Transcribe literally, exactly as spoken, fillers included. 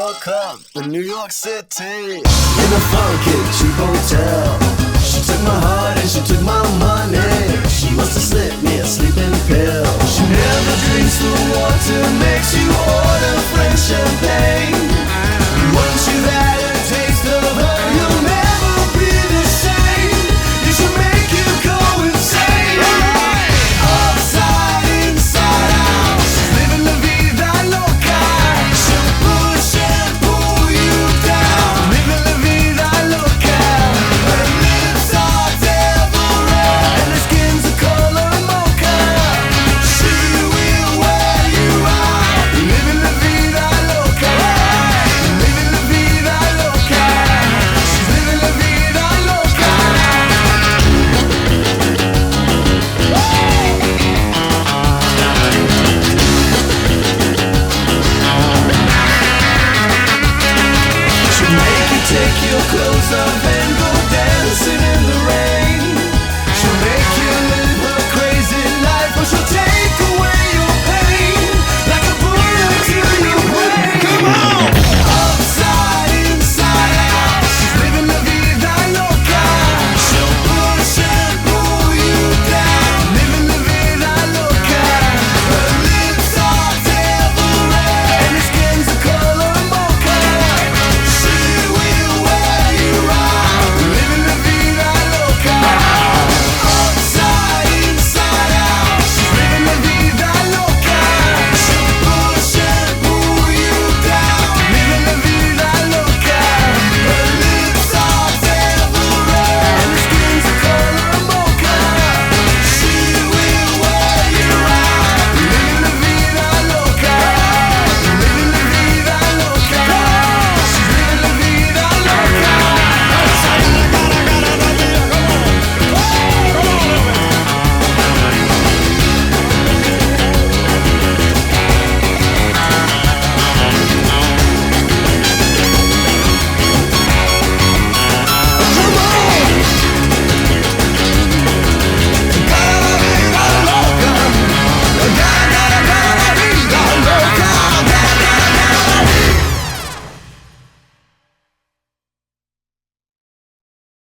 woke up in New York City in a funky cheap hotel. She took my heart and she took my money. She must have slipped me a sleeping pill. She never drinks the water, makes you order French champagne. Once you've had a taste of her, you'll never be the same. You should make you go insane. Upside, inside out, she's living la vida loca. She'll push and pull you down, living la vida loca. Her lips are devil red and her skin's a color mocha. She will wear you out, living la vida loca. Living la vida loca. She's living la vida loca. She'll make you take your clothes off